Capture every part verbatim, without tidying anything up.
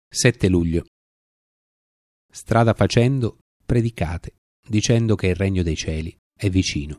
sette luglio. Strada facendo, predicate, dicendo che il regno dei cieli è vicino.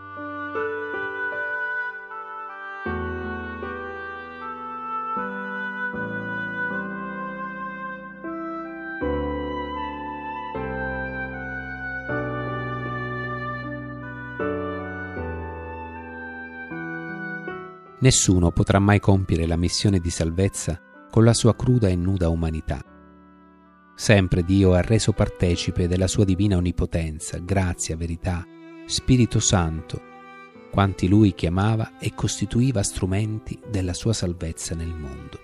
Nessuno potrà mai compiere la missione di salvezza con la sua cruda e nuda umanità. Sempre Dio ha reso partecipe della sua divina onnipotenza, grazia, verità, Spirito Santo, quanti Lui chiamava e costituiva strumenti della sua salvezza nel mondo.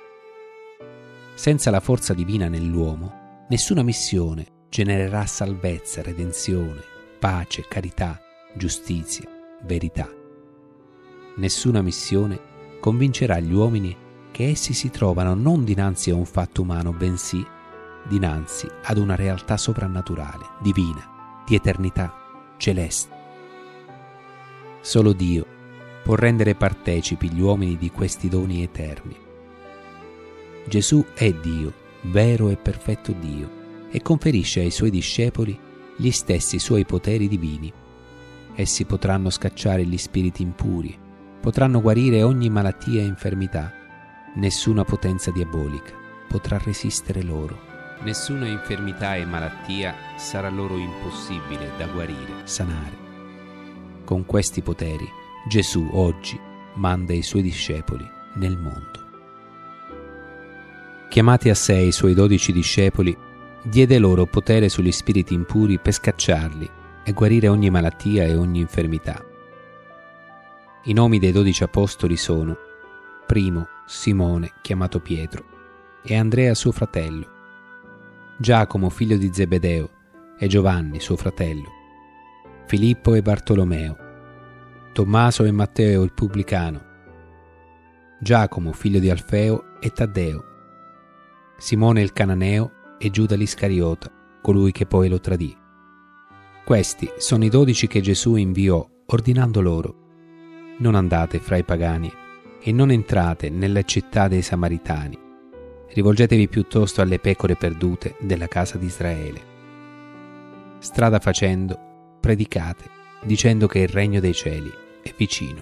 Senza la forza divina nell'uomo, nessuna missione genererà salvezza, redenzione, pace, carità, giustizia, verità. Nessuna missione convincerà gli uomini che essi si trovano non dinanzi a un fatto umano, bensì dinanzi ad una realtà soprannaturale, divina, di eternità celeste. Solo Dio può rendere partecipi gli uomini di questi doni eterni. Gesù è Dio, vero e perfetto Dio, e conferisce ai Suoi discepoli gli stessi Suoi poteri divini. Essi potranno scacciare gli spiriti impuri, potranno guarire ogni malattia e infermità. Nessuna potenza diabolica potrà resistere loro. Nessuna infermità e malattia sarà loro impossibile da guarire, sanare. Con questi poteri Gesù oggi manda i Suoi discepoli nel mondo. Chiamati a sé i Suoi dodici discepoli, diede loro potere sugli spiriti impuri per scacciarli e guarire ogni malattia e ogni infermità. I nomi dei dodici apostoli sono: primo Simone, chiamato Pietro, e Andrea suo fratello, Giacomo figlio di Zebedeo e Giovanni suo fratello, Filippo e Bartolomeo, Tommaso e Matteo il pubblicano, Giacomo figlio di Alfeo e Taddeo, Simone il cananeo e Giuda l'Iscariota, colui che poi lo tradì. Questi sono i dodici che Gesù inviò, ordinando loro: non andate fra i pagani e non entrate nelle città dei Samaritani. Rivolgetevi piuttosto alle pecore perdute della casa di Israele. Strada facendo, predicate, dicendo che il regno dei cieli è vicino.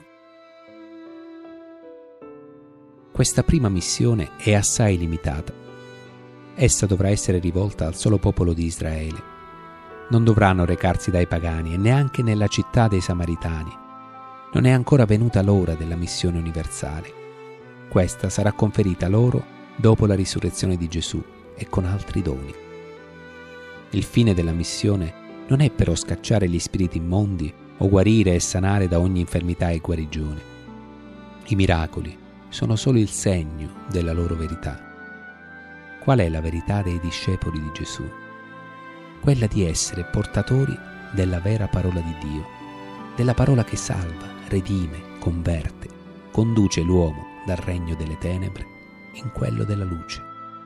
Questa prima missione è assai limitata. Essa dovrà essere rivolta al solo popolo di Israele. Non dovranno recarsi dai pagani e neanche nella città dei Samaritani. Non è ancora venuta l'ora della missione universale. Questa sarà conferita loro dopo la risurrezione di Gesù e con altri doni. Il fine della missione non è però scacciare gli spiriti immondi o guarire e sanare da ogni infermità e guarigione. I miracoli sono solo il segno della loro verità. Qual è la verità dei discepoli di Gesù? Quella di essere portatori della vera parola di Dio, della parola che salva, redime, converte, conduce l'uomo dal regno delle tenebre in quello della luce.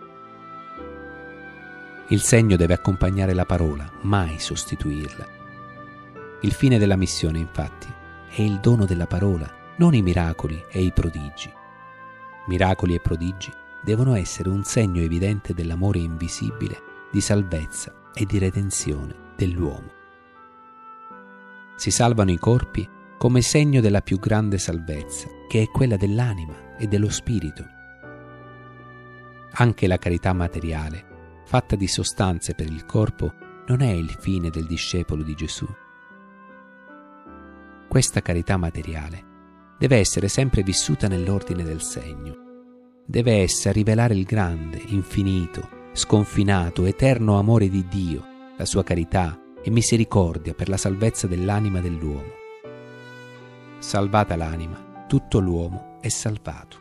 Il segno deve accompagnare la parola, mai sostituirla. Il fine della missione, infatti, è il dono della parola, non i miracoli e i prodigi. Miracoli e prodigi devono essere un segno evidente dell'amore invisibile, di salvezza e di redenzione dell'uomo. Si salvano i corpi come segno della più grande salvezza, che è quella dell'anima e dello spirito. Anche la carità materiale, fatta di sostanze per il corpo, non è il fine del discepolo di Gesù. Questa carità materiale deve essere sempre vissuta nell'ordine del segno. Deve essa rivelare il grande, infinito, sconfinato, eterno amore di Dio, la sua carità e misericordia per la salvezza dell'anima dell'uomo. Salvata l'anima, tutto l'uomo è salvato.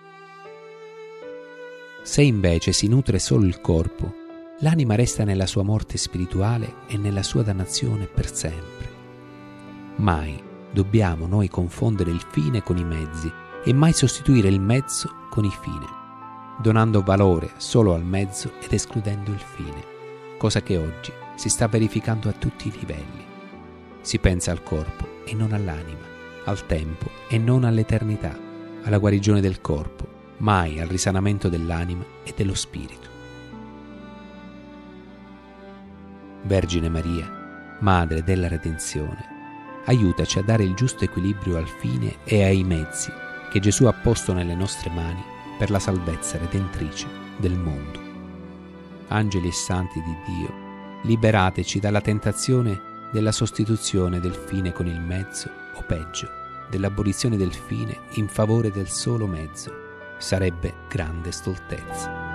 Se invece si nutre solo il corpo, l'anima resta nella sua morte spirituale e nella sua dannazione per sempre. Mai dobbiamo noi confondere il fine con i mezzi e mai sostituire il mezzo con il fine, donando valore solo al mezzo ed escludendo il fine, cosa che oggi si sta verificando a tutti i livelli. Si pensa al corpo e non all'anima, al tempo e non all'eternità, alla guarigione del corpo, mai al risanamento dell'anima e dello spirito. Vergine Maria, Madre della Redenzione, aiutaci a dare il giusto equilibrio al fine e ai mezzi che Gesù ha posto nelle nostre mani per la salvezza redentrice del mondo. Angeli e santi di Dio, liberateci dalla tentazione della sostituzione del fine con il mezzo, o peggio, dell'abolizione del fine in favore del solo mezzo. Sarebbe grande stoltezza.